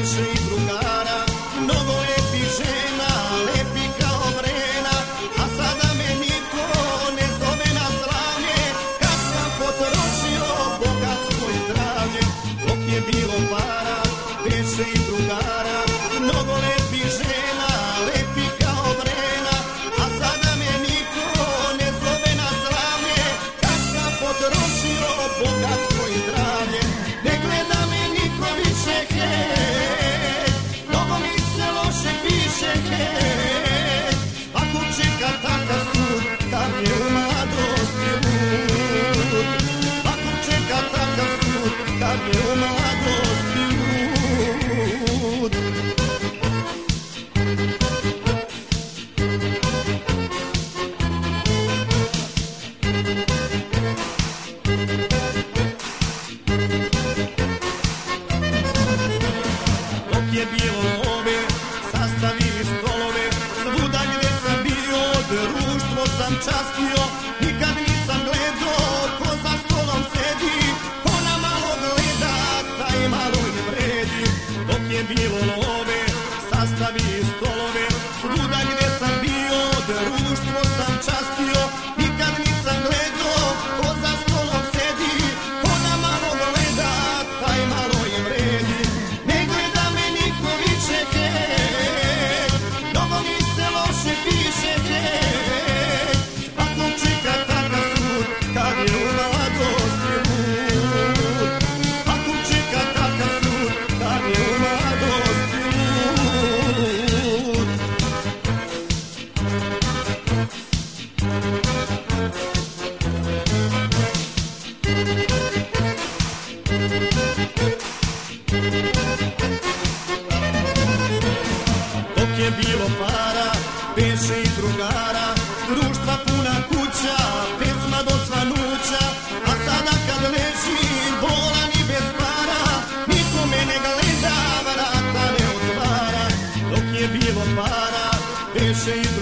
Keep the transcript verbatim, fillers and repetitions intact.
beše i drugara, mnogo lepih žena, lepi kao vrena, a sada me niko ne zove na slavlje, kad sam potrošio bogatstvo i zdravlje. Dok je bilo para, beše i drugara, mnogo lepih žena, lepi kao vrena, a sada me niko ne zove na slavlje, kad sam potrošio bogatstvo i zdravlje. Ne gleda me niko više, hej, mnogo mi se loše piše, hej, svakog čeka takav sud, kad je u mladosti lud. Svakog čeka takav sud, kad je u mladosti lud. Dok je bilo love, sastavili stolove, svuda gde sam bio, društvo sam častio, nikad nisam gledao ko za stolom sedi, ko na malo gleda, taj malo i vredi. Dok je bilo love, sastavili stolove, svuda gde sam bio, društvo sam častio, nikad nisam gledao ko za stolom sedi, ko na malo gleda, taj malo i vredi. Ne gleda me niko više, hej, mnogo mi se loše piše, hej, svakog čeka takav sud, kad je u mladosti lud. Svakog čeka takav sud, kad je u mladosti lud. Dok je bilo para, beše i drugara, društva puna kuća, pesma do svanuća, a sada kad ležim bolan i bez para, niko me ne gleda, vrata ne otvara. Dok je bilo para, beše i drugara,